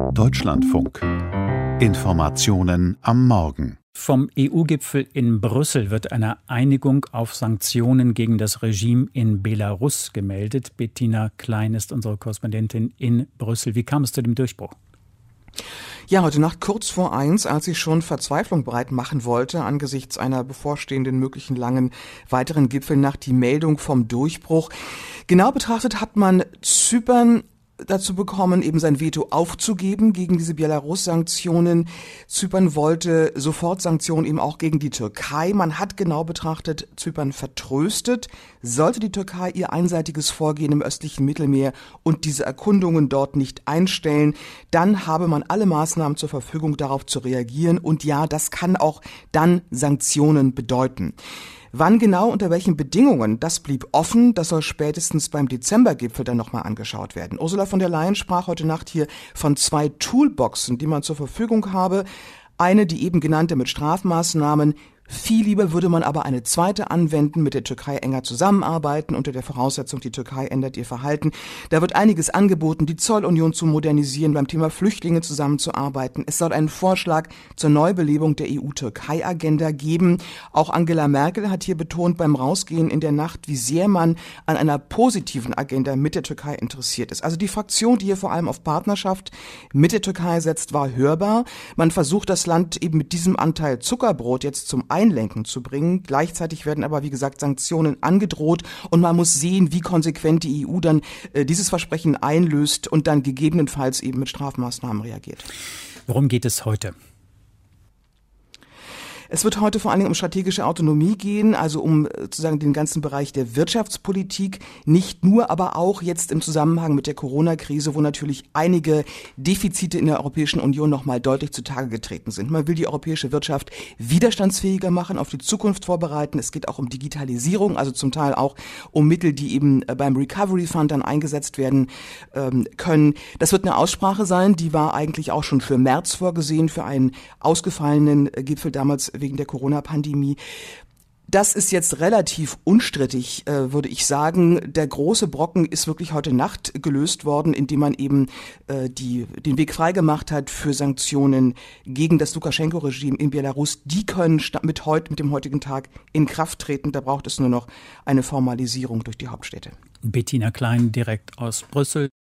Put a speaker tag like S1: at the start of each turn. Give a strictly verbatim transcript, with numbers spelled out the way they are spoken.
S1: Deutschlandfunk. Informationen am Morgen.
S2: Vom E U-Gipfel in Brüssel wird eine Einigung auf Sanktionen gegen das Regime in Belarus gemeldet. Bettina Klein ist unsere Korrespondentin in Brüssel. Wie kam es zu dem Durchbruch?
S3: Ja, heute Nacht kurz vor eins, als ich schon Verzweiflung breit machen wollte, angesichts einer bevorstehenden möglichen langen weiteren Gipfelnacht, die Meldung vom Durchbruch. Genau betrachtet hat man Zypern dazu bekommen, eben sein Veto aufzugeben gegen diese Belarus-Sanktionen. Zypern wollte sofort Sanktionen eben auch gegen die Türkei. Man hat genau betrachtet Zypern vertröstet. Sollte die Türkei ihr einseitiges Vorgehen im östlichen Mittelmeer und diese Erkundungen dort nicht einstellen, dann habe man alle Maßnahmen zur Verfügung, darauf zu reagieren. Und ja, das kann auch dann Sanktionen bedeuten. Wann genau, unter welchen Bedingungen, das blieb offen. Das soll spätestens beim Dezembergipfel dann nochmal angeschaut werden. Ursula von der Leyen sprach heute Nacht hier von zwei Toolboxen, die man zur Verfügung habe. Eine, die eben genannte mit Strafmaßnahmen. Viel lieber würde man aber eine zweite anwenden, mit der Türkei enger zusammenarbeiten, unter der Voraussetzung, die Türkei ändert ihr Verhalten. Da wird einiges angeboten, die Zollunion zu modernisieren, beim Thema Flüchtlinge zusammenzuarbeiten. Es soll einen Vorschlag zur Neubelebung der E U-Türkei-Agenda geben. Auch Angela Merkel hat hier betont beim Rausgehen in der Nacht, wie sehr man an einer positiven Agenda mit der Türkei interessiert ist. Also die Fraktion, die hier vor allem auf Partnerschaft mit der Türkei setzt, war hörbar. Man versucht, das Land eben mit diesem Anteil Zuckerbrot jetzt zum Einlenken zu bringen. Gleichzeitig werden aber, wie gesagt, Sanktionen angedroht und man muss sehen, wie konsequent die E U dann äh, dieses Versprechen einlöst und dann gegebenenfalls eben mit Strafmaßnahmen reagiert.
S2: Worum geht es heute?
S3: Es wird heute vor allen Dingen um strategische Autonomie gehen, also um sozusagen den ganzen Bereich der Wirtschaftspolitik, nicht nur, aber auch jetzt im Zusammenhang mit der Corona-Krise, wo natürlich einige Defizite in der Europäischen Union nochmal deutlich zutage getreten sind. Man will die europäische Wirtschaft widerstandsfähiger machen, auf die Zukunft vorbereiten. Es geht auch um Digitalisierung, also zum Teil auch um Mittel, die eben beim Recovery Fund dann eingesetzt werden ähm, können. Das wird eine Aussprache sein, die war eigentlich auch schon für März vorgesehen, für einen ausgefallenen Gipfel damals wegen der Corona-Pandemie. Das ist jetzt relativ unstrittig, äh, würde ich sagen. Der große Brocken ist wirklich heute Nacht gelöst worden, indem man eben äh, die, den Weg freigemacht hat für Sanktionen gegen das Lukaschenko-Regime in Belarus. Die können mit, heut, mit dem heutigen Tag in Kraft treten. Da braucht es nur noch eine Formalisierung durch die Hauptstädte.
S2: Bettina Klein direkt aus Brüssel.